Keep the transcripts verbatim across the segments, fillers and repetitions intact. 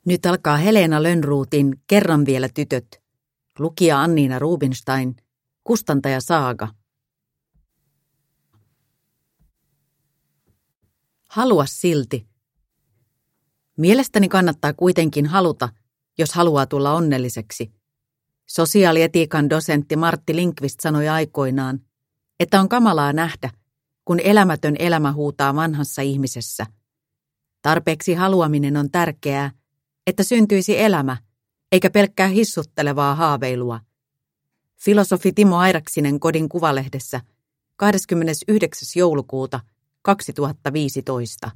Nyt alkaa Helena Lönnrotin Kerran vielä tytöt. Lukija Anniina Rubinstein, kustantaja Saaga. Halua silti. Mielestäni kannattaa kuitenkin haluta, jos haluaa tulla onnelliseksi. Sosiaalietiikan dosentti Martti Lindqvist sanoi aikoinaan, että on kamalaa nähdä, kun elämätön elämä huutaa vanhassa ihmisessä. Tarpeeksi haluaminen on tärkeää, että syntyisi elämä, eikä pelkkää hissuttelevaa haaveilua. Filosofi Timo Airaksinen Kodin Kuvalehdessä kahdeskymmenesyhdeksäs joulukuuta kaksituhattaviisitoista.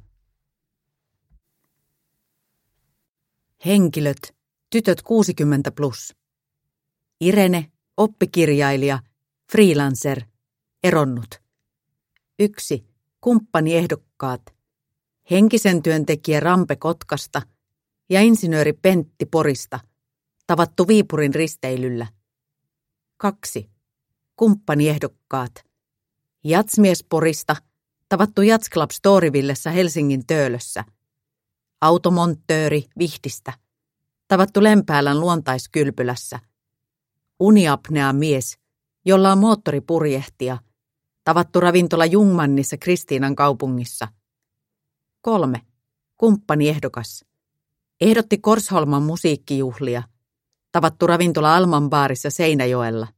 Henkilöt, tytöt kuusikymmentä plus. Irene, oppikirjailija, freelancer, eronnut. Yksi. Kumppaniehdokkaat. Henkisen työntekijä Rampe Kotkasta ja insinööri Pentti Porista, tavattu Viipurin risteilyllä. Kaksi. Kumppaniehdokkaat. Jatsmies Porista, tavattu Jats Club Storyvillessä Helsingin Töölössä. Automonttööri Vihdistä, tavattu Lempäälän luontaiskylpylässä. Uniapnea mies, jolla on moottoripurjehtia, tavattu ravintola Jungmannissa Kristiinan kaupungissa. Kolme. Kumppanieehdokas. Ehdotti Korsholman musiikkijuhlia, tavattu ravintola Alman baarissa Seinäjoella.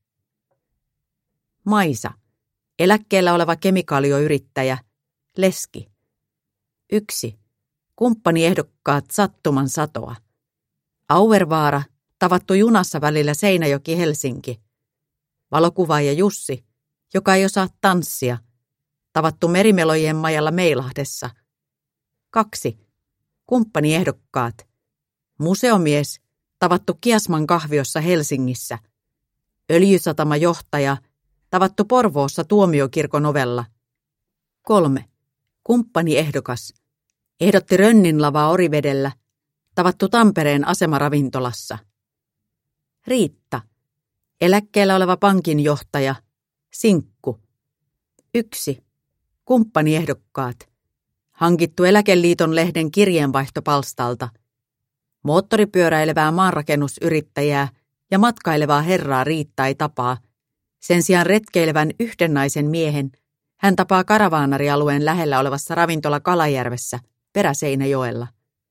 Maisa. Eläkkeellä oleva kemikaalioyrittäjä, leski. Yksi. Kumppaniehdokkaat sattuman satoa. Auervaara, tavattu junassa välillä Seinäjoki-Helsinki. Valokuvaaja Jussi, joka ei osaa tanssia, tavattu Merimelojen majalla Meilahdessa. Kaksi. Kumppaniehdokkaat. Museomies, tavattu Kiasman kahviossa Helsingissä. Öljysatamajohtaja, tavattu Porvoossa Tuomiokirkon ovella. Kolme. Kumppanieehdokas. Ehdotti Rönninlavaa Orivedellä, tavattu Tampereen asemaravintolassa. Riitta. Eläkkeellä oleva pankinjohtaja, sinkku. Yksi. Kumppaniehdokkaat. Hankittu Eläkeliiton lehden kirjeenvaihtopalstalta. Moottoripyöräilevää maanrakennusyrittäjää ja matkailevaa herraa Riitta ei tapaa. Sen sijaan retkeilevän yhden naisen miehen hän tapaa karavaanarialueen lähellä olevassa ravintola Kalajärvessä, Peräseinäjoella.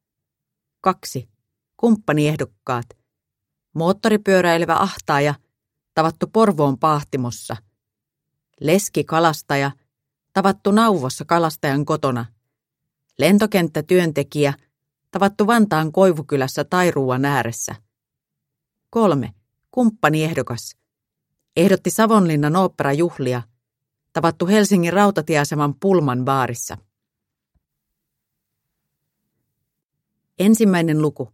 Kaksi. Kumppaniehdokkaat. Moottoripyöräilevä ahtaaja, tavattu Porvoon Paahtimossa. Leski kalastaja, tavattu Nauvossa kalastajan kotona. Lentokenttätyöntekijä, tavattu Vantaan Koivukylässä Tairuuan ääressä. Kolme. Kumppanieehdokas. Ehdotti Savonlinnan oopperajuhlia, tavattu Helsingin rautatieaseman Pullman baarissa. Ensimmäinen luku.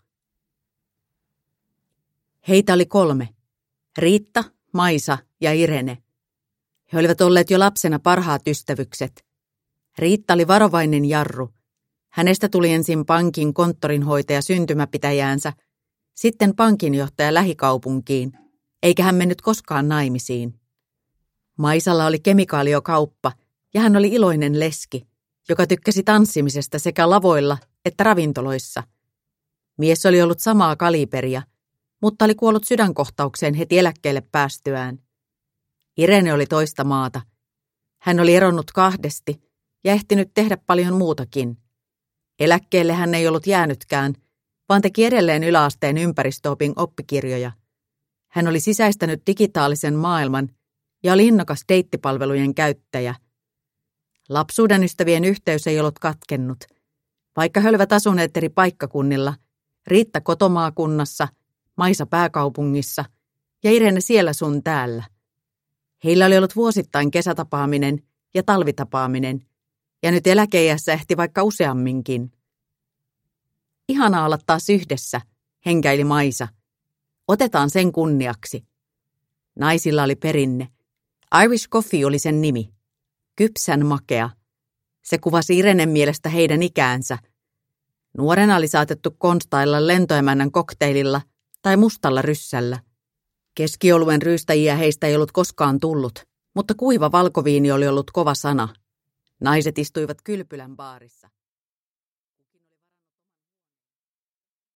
Heitä oli kolme. Riitta, Maisa ja Irene. He olivat olleet jo lapsena parhaat ystävykset. Riitta oli varovainen jarru. Hänestä tuli ensin pankin konttorinhoitaja syntymäpitäjäänsä, sitten pankinjohtaja lähikaupunkiin, eikä hän mennyt koskaan naimisiin. Maisalla oli kemikaaliokauppa ja hän oli iloinen leski, joka tykkäsi tanssimisesta sekä lavoilla että ravintoloissa. Mies oli ollut samaa kaliberia, mutta oli kuollut sydänkohtaukseen heti eläkkeelle päästyään. Irene oli toista maata. Hän oli eronnut kahdesti ja ehtinyt tehdä paljon muutakin. Eläkkeelle hän ei ollut jäänytkään, vaan teki edelleen yläasteen ympäristöopin oppikirjoja. Hän oli sisäistänyt digitaalisen maailman ja oli innokas deittipalvelujen käyttäjä. Lapsuuden ystävien yhteys ei ollut katkennut. Vaikka he olivat asuneet eri paikkakunnilla, Riitta kotomaakunnassa, Maisa pääkaupungissa ja Irene siellä sun täällä. Heillä oli ollut vuosittain kesätapaaminen ja talvitapaaminen, ja nyt eläkeiässä ehti vaikka useamminkin. Ihanaa olla taas yhdessä, henkäili Maisa. Otetaan sen kunniaksi. Naisilla oli perinne. Irish Coffee oli sen nimi. Kypsän makea. Se kuvasi Irenen mielestä heidän ikäänsä. Nuorena oli saatettu konstailla lentoemännän kokteililla tai mustalla ryssällä. Keskioluen ryystäjiä heistä ei ollut koskaan tullut, mutta kuiva valkoviini oli ollut kova sana. Naiset istuivat kylpylän baarissa.